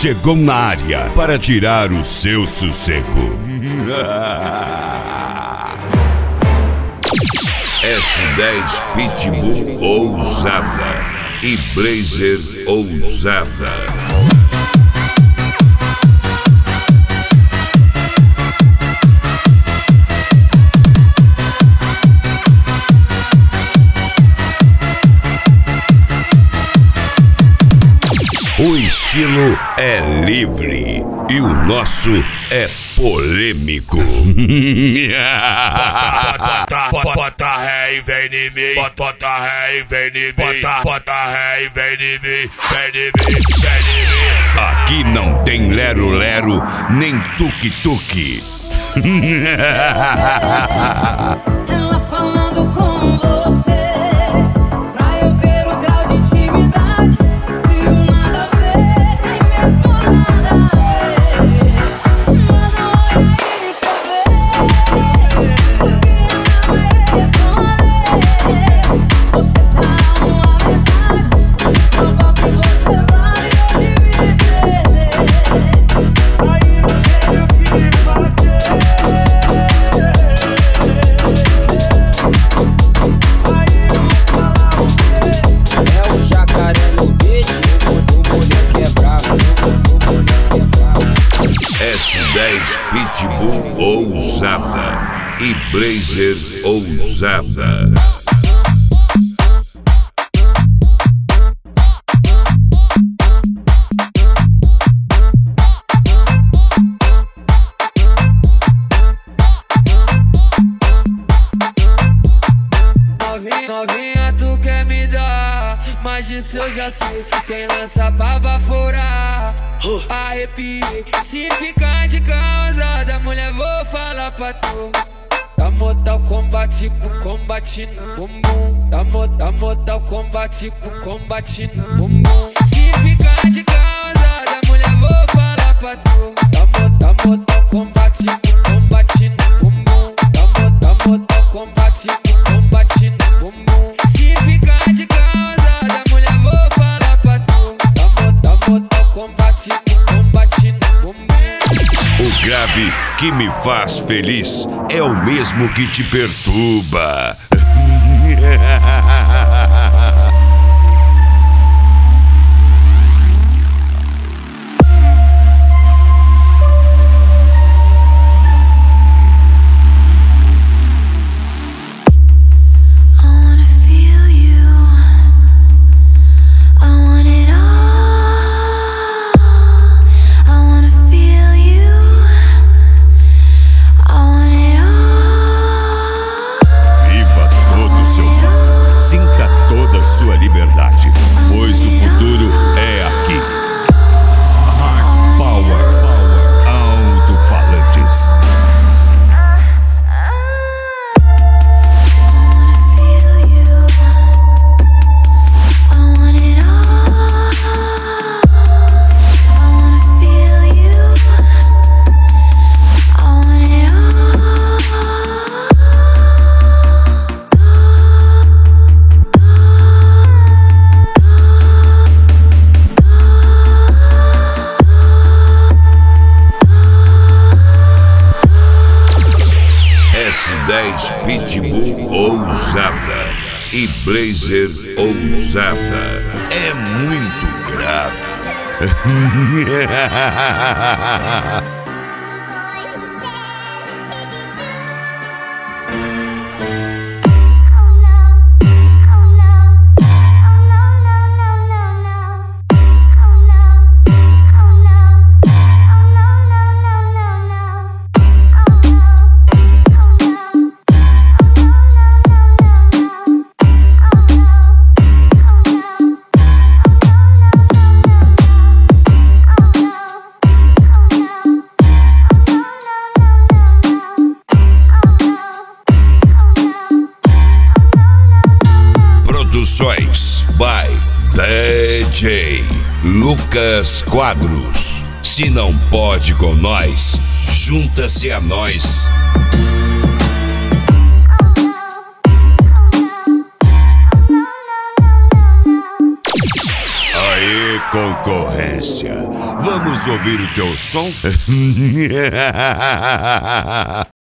chegou na área para tirar o seu sossego. S10 Pitbull ousada e Blazer ousada. O estilo é livre e o nosso é polêmico. Bota ré e vem em mim, bota ré e vem em mim, bota ré e vem em mim, vem em mim, vem em mim. Aqui não tem lero-lero nem tuque-tuque. Ela falando com você, pra eu ver o grau de intimidade. Se o nada a ver, tem mesmo nada a ver. Manda um oi aí pra ver. Eu queria responder. Você tá uma mensagem, prova que você vai hoje me perder. Aí eu tenho que fazer. S10 Pitbull ousada e Blazer ousada. Novinha, tu quer me dar, mas disso eu já sei. Quem lança pra baforar, arrepiei. Se ficar de causada, mulher, vou falar pra tu. Da mortal combate com combate no bumbum. Da mortal combate com combate no bumbum. Se ficar de causada, mulher, vou falar pra tu. Da mortal combate com combate no bumbum. Da mortal combate com combate no bumbum. Se ficar de causada, mulher, vou falar pra tu. Da mortal combate com combate no bumbum. O grave que me faz feliz é o mesmo que te perturba. Sua liberdade, pois o futuro é aqui. Hard Power Alto-Falantes. S10 Pitbull ousada e Blazer ousada. É muito grave. Produções by DJ Lucas Quadros. Se não pode com nós, junta-se a nós. Aê, concorrência. Vamos ouvir o teu som?